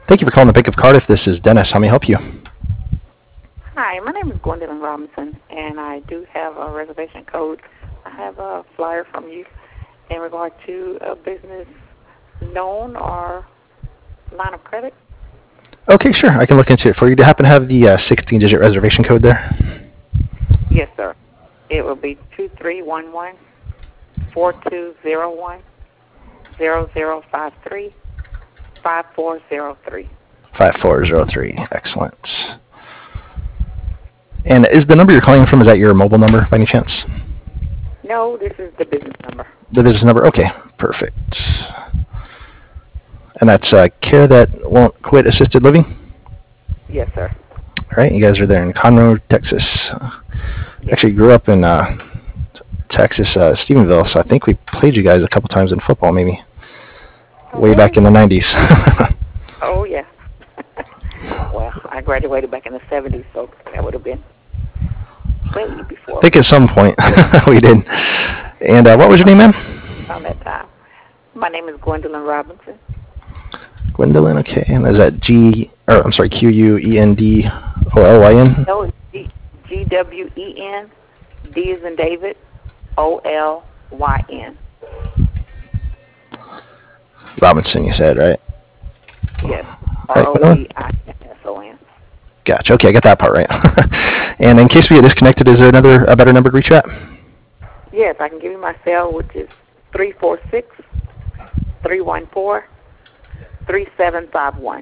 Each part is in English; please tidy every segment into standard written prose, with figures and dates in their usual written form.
Thank you for calling the Bank of Cardiff. This is Dennis. How may I help you? Hi, my name is Gwendolyn Robinson, and I do have a reservation code. I have a flyer from you in regard to a business loan or line of credit. Okay, sure. I can look into it for you. Do you happen to have the 16-digit reservation code there? Yes, sir. It will be 2311-4201-0053-5403. 5403. Excellent. And is the number you're calling from, is that your mobile number by any chance? No, this is the business number. The business number? Okay, perfect. And that's Care That Won't Quit Assisted Living? Yes, sir. All right, you guys are there in Conroe, Texas. Yes. Actually grew up in Texas, Stephenville, so I think we played you guys a couple times in football, maybe way back in the 90s. Oh, yeah. Well, I graduated back in the 70s, so that would have been way before. I think at some point we did. And what was your name, ma'am? Around that time. My name is Gwendolyn Robinson. Gwendolyn, okay. And is that Quendolyn? No, it's Gwen. D as in David, Olyn. Robinson, you said, right? Yes. Right, Gwendolyn? Robinson. Gotcha. Okay, I got that part right. And in case we get disconnected, is there a better number to reach you at? Yes, I can give you my cell, which is 346-314-3751.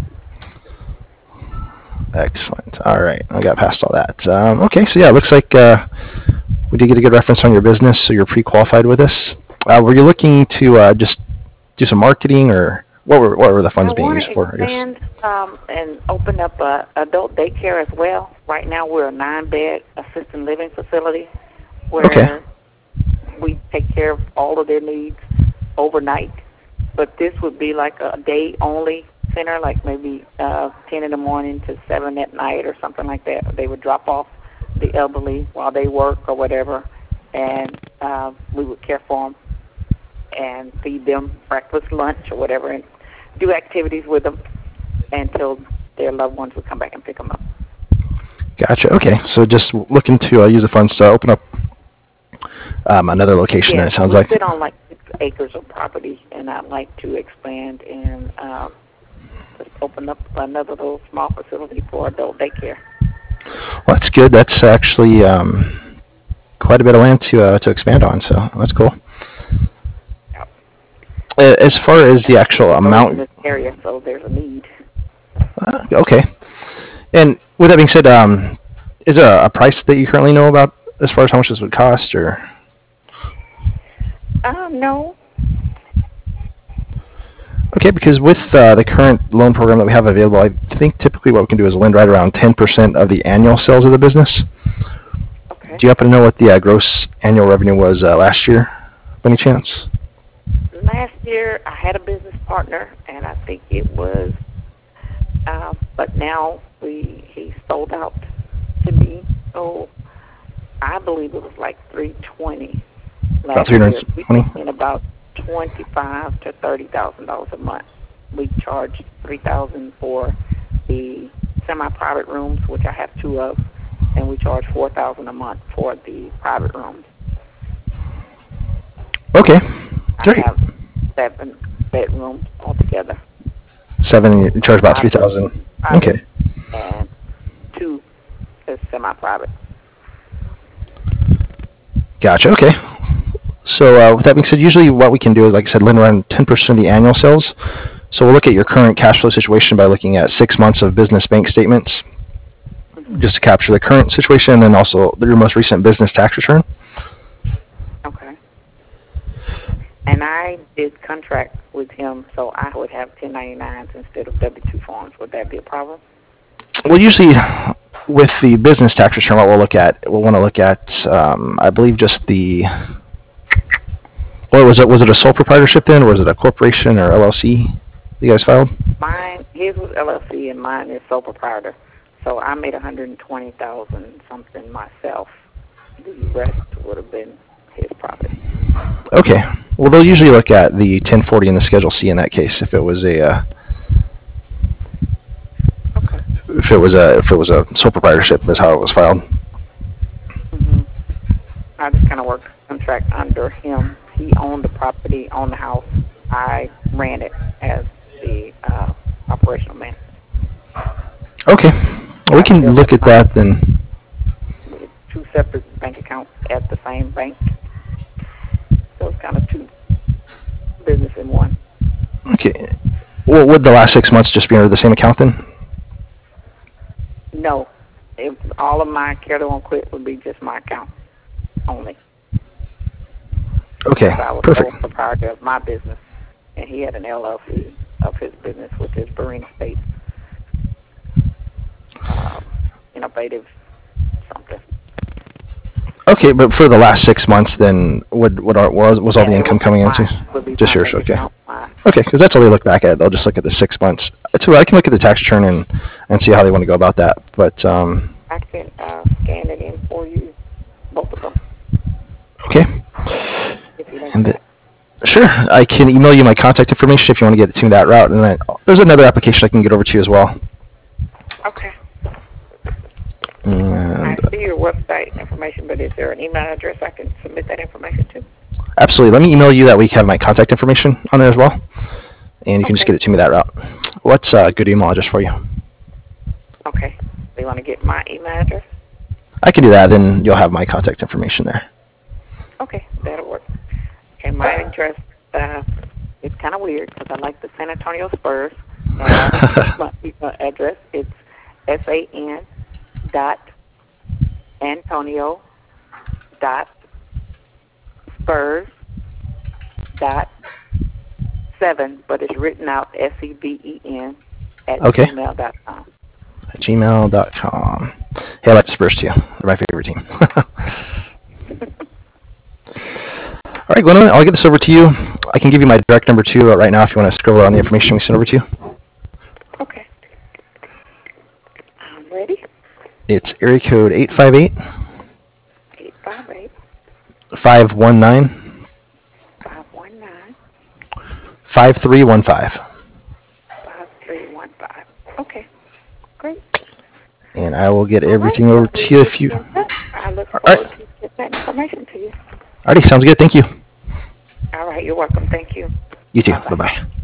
Excellent. All right, I got past all that. Okay, so yeah, it looks like we did get a good reference on your business, so you're pre-qualified with us. Were you looking to just do some marketing, or what were the funds being used for? I want to expand and open up a adult daycare as well. Right now, we're a 9-bed assisted living facility where we take care of all of their needs overnight. But this would be like a day-only center, like maybe 10 in the morning to 7 at night or something like that. They would drop off the elderly while they work or whatever, and we would care for them and feed them breakfast, lunch, or whatever, and do activities with them until their loved ones would come back and pick them up. Gotcha. Okay, so just looking to use the funds to open up another location. Yeah, it sounds we like. sit on like 6 acres of property, and I'd like to expand and just open up another little small facility for adult daycare. Well, that's good. That's actually quite a bit of land to expand on, so that's cool. Yep. As far as the actual in amount, this area, so there's a need. okay. And with that being said, is there a price that you currently know about as far as how much this would cost, or? No. Okay, because with the current loan program that we have available, I think typically what we can do is lend right around 10% of the annual sales of the business. Okay. Do you happen to know what the gross annual revenue was last year, by any chance? Last year, I had a business partner, and I think it was, but now he sold out to me, so I believe it was like 320. About 320. In about $25,000 to $30,000 a month. We charge $3,000 for the semi-private rooms, which I have 2 of, and we charge $4,000 a month for the private rooms. Okay, great. I have 7 bedrooms altogether. 7, you charge about 3,000. Okay. And 2 is semi-private. Gotcha. Okay. So with that being said, usually what we can do is, like I said, lend around 10% of the annual sales. So we'll look at your current cash flow situation by looking at 6 months of business bank statements, just to capture the current situation, and then also your most recent business tax return. Okay. And I did contract with him, so I would have 1099s instead of W-2 forms. Would that be a problem? Well, usually with the business tax return, what we'll want to look at, I believe, just the. What was it? Was it a sole proprietorship then, or was it a corporation or LLC you guys filed? His was LLC, and mine is sole proprietor. So I made $120,000 something myself. The rest would have been his profit. Okay. Well, they'll usually look at the 1040 and the Schedule C in that case if it was a if it was a sole proprietorship is how it was filed. hmm I just kind of worked contract under him. He owned the property, owned the house. I ran it as the operational man. Okay, we can look at that then. With two separate bank accounts at the same bank. So it's kind of two business in one. Okay. Well, would the last 6 months just be under the same account then? No, all of my Care to One Quit would be just my account only. Okay, So I was perfect. sole proprietor of my business, and he had an LLC of his business, which is Barina State Innovative something. Okay, but for the last 6 months, then was all the Yeah, income it coming would into? be Just my yours, bank okay. account, mine. Okay, because that's all they look back at. They'll just look at the 6 months. So I can look at the tax return and see how they want to go about that. But I can scan it in for you, both of them, okay, if you like and that. sure, I can email you my contact information if you want to get it to me that route. And then there's another application I can get over to you as well. Okay. I And see your website information, but is there an email address I can submit that information to? absolutely, let me email you that we have my contact information on there as well, and you can just Okay. get it to me that route. What's a good email address for you? Okay. So you want to get my email address? I can do that. Then you'll have my contact information there. Okay, that'll work. Okay, my address, it's kind of weird because I like the San Antonio Spurs. My email address, it's san.antonio.spurs.7, but it's written out SEBEN at Okay. gmail.com. At gmail.com. Hey, I like the Spurs too. They're my favorite team. All right, Glenn, I'll get this over to you. I can give you my direct number too right now if you want to scroll on the information we sent over to you. Okay. I'm ready. It's area code 858 858 519 519 5315. 5315. Okay, great. And I will get All everything right. over to you if you. I look All forward right. to getting that information to you. Alrighty, sounds good. Thank you. All right, you're welcome. Thank you. You too. Bye-bye. Bye bye.